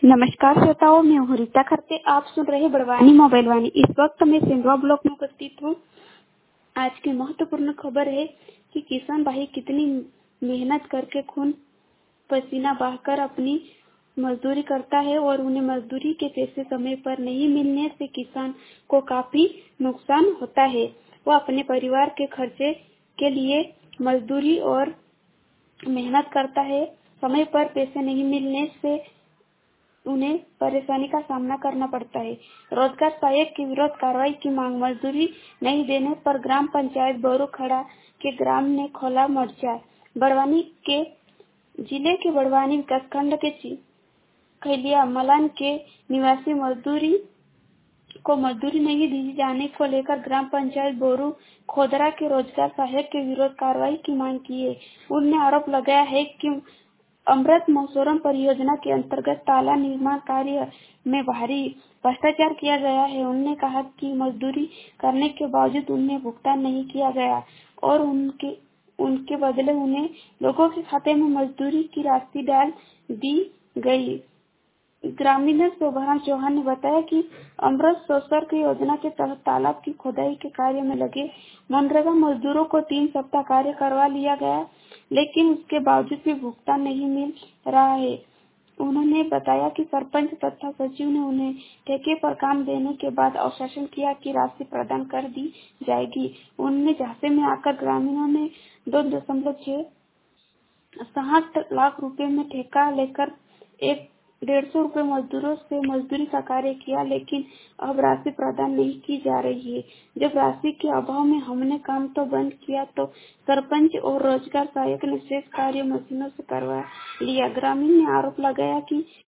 नमस्कार श्रोताओं, मैं हूँ रीता खरते। आप सुन रहे बड़वानी मोबाइल वाणी। इस वक्त मैं सिंधवा ब्लॉक में उपस्थित हूँ। आज की महत्वपूर्ण खबर है कि किसान भाई कितनी मेहनत करके खून पसीना बहाकर अपनी मजदूरी करता है और उन्हें मजदूरी के पैसे समय पर नहीं मिलने से किसान को काफी नुकसान होता है। वो अपने परिवार के खर्चे के लिए मजदूरी और मेहनत करता है। समय पर पैसे नहीं मिलने से उन्हें परेशानी का सामना करना पड़ता है। रोजगार सहायक की विरोध कार्रवाई की मांग। मजदूरी नहीं देने पर ग्राम पंचायत बोरूखड़ा के ग्राम ने खोला मोर्चा। बड़वानी के जिले के बड़वानी विकासखंड के खैलिया मलान के निवासी मजदूरी नहीं दी जाने को लेकर ग्राम पंचायत बोरू खोदरा के रोजगार सहायक के विरोध कार्रवाई की मांग की है। उन्होंने आरोप लगाया है कि अमृत महोत्सव परियोजना के अंतर्गत ताला निर्माण कार्य में भारी भ्रष्टाचार किया गया है। उन्होंने कहा कि मजदूरी करने के बावजूद उन्हें भुगतान नहीं किया गया और उनके बदले उन्हें लोगों के खाते में मजदूरी की राशि डाल दी गई। ग्रामीण शोभा चौहान ने बताया कि अमृत महोत्सव की योजना के तहत तालाब की खुदाई के कार्य में लगे मनरेगा मजदूरों को 3 सप्ताह कार्य करवा लिया गया, लेकिन उसके बावजूद भी भुगतान नहीं मिल रहा है। उन्होंने बताया कि सरपंच तथा सचिव ने उन्हें ठेके पर काम देने के बाद आश्वासन किया कि राशि प्रदान कर दी जाएगी। उन्होंने झांसे में आकर ग्रामीणों ने 2.67 लाख रुपए में ठेका लेकर 150 रुपए मजदूरों से मजदूरी का कार्य किया, लेकिन अब राशि प्रदान नहीं की जा रही है। जब राशि के अभाव में हमने काम तो बंद किया तो सरपंच और रोजगार सहायक ने शेष कार्य मशीनों से करवा लिया। ग्रामीण ने आरोप लगाया कि